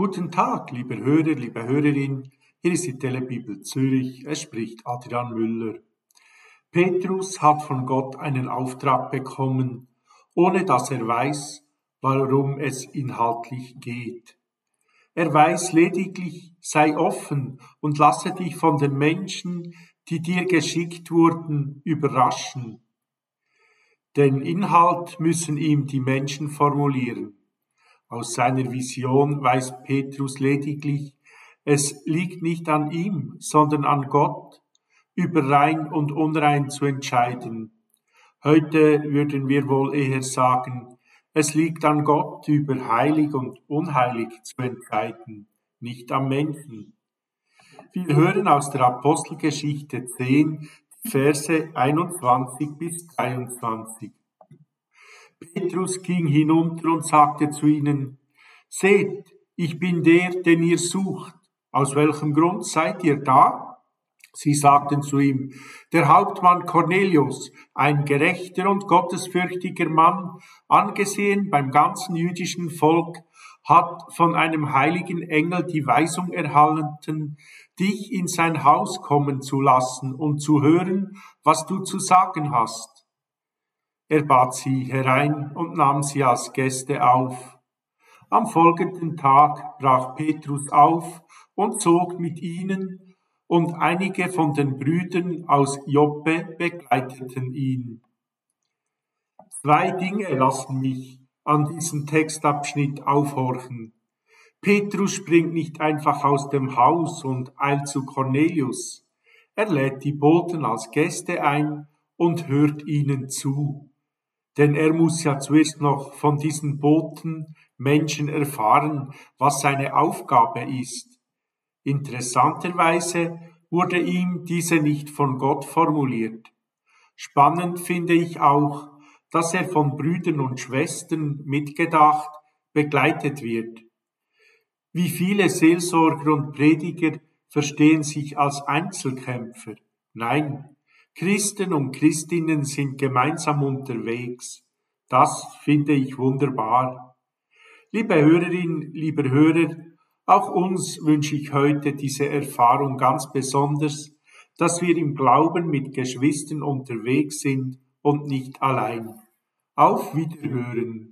Guten Tag, lieber Hörer, liebe Hörerin. Hier ist die Telebibel Zürich. Es spricht Adrian Müller. Petrus hat von Gott einen Auftrag bekommen, ohne dass er weiß, worum es inhaltlich geht. Er weiß lediglich, sei offen und lasse dich von den Menschen, die dir geschickt wurden, überraschen. Den Inhalt müssen ihm die Menschen formulieren. Aus seiner Vision weiß Petrus lediglich, es liegt nicht an ihm, sondern an Gott, über rein und unrein zu entscheiden. Heute würden wir wohl eher sagen, es liegt an Gott, über heilig und unheilig zu entscheiden, nicht am Menschen. Wir hören aus der Apostelgeschichte 10, die Verse 21 bis 23. Petrus ging hinunter und sagte zu ihnen, seht, ich bin der, den ihr sucht. Aus welchem Grund seid ihr da? Sie sagten zu ihm, der Hauptmann Cornelius, ein gerechter und gottesfürchtiger Mann, angesehen beim ganzen jüdischen Volk, hat von einem heiligen Engel die Weisung erhalten, dich in sein Haus kommen zu lassen und zu hören, was du zu sagen hast. Er bat sie herein und nahm sie als Gäste auf. Am folgenden Tag brach Petrus auf und zog mit ihnen, und einige von den Brüdern aus Joppe begleiteten ihn. Zwei Dinge lassen mich an diesem Textabschnitt aufhorchen. Petrus springt nicht einfach aus dem Haus und eilt zu Cornelius. Er lädt die Boten als Gäste ein und hört ihnen zu. Denn er muss ja zuerst noch von diesen Boten Menschen erfahren, was seine Aufgabe ist. Interessanterweise wurde ihm diese nicht von Gott formuliert. Spannend finde ich auch, dass er von Brüdern und Schwestern mitgedacht, begleitet wird. Wie viele Seelsorger und Prediger verstehen sich als Einzelkämpfer? Nein, Christen und Christinnen sind gemeinsam unterwegs. Das finde ich wunderbar. Liebe Hörerin, lieber Hörer, auch uns wünsche ich heute diese Erfahrung ganz besonders, dass wir im Glauben mit Geschwistern unterwegs sind und nicht allein. Auf Wiederhören.